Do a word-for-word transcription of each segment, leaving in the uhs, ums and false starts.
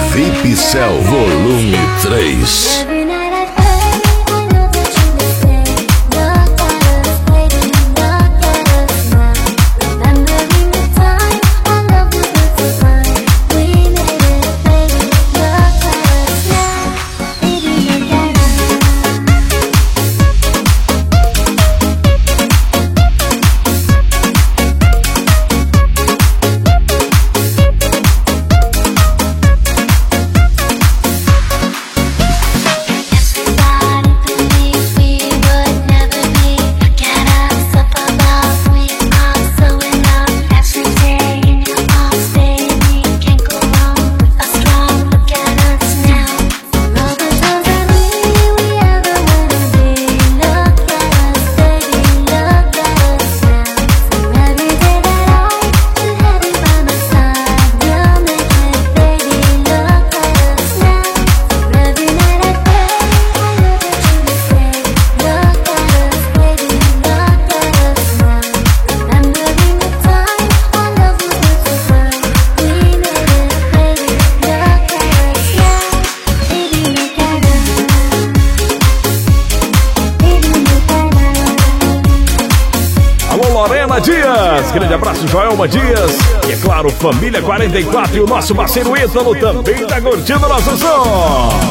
V I P Cell Volume três. Lorena Dias, grande abraço, Joelma Dias. E é claro, Família quarenta e quatro e o nosso parceiro Ítalo também tá curtindo o nosso som.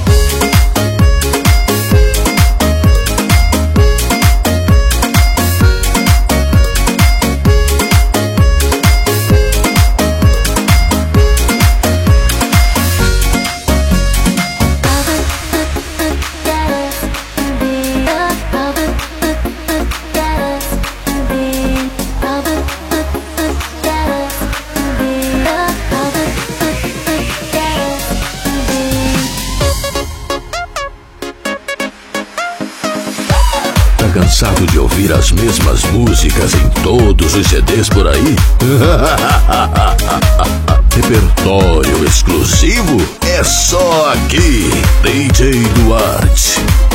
Cansado de ouvir as mesmas músicas em todos os C Ds por aí? Repertório exclusivo é só aqui, D J Duarte.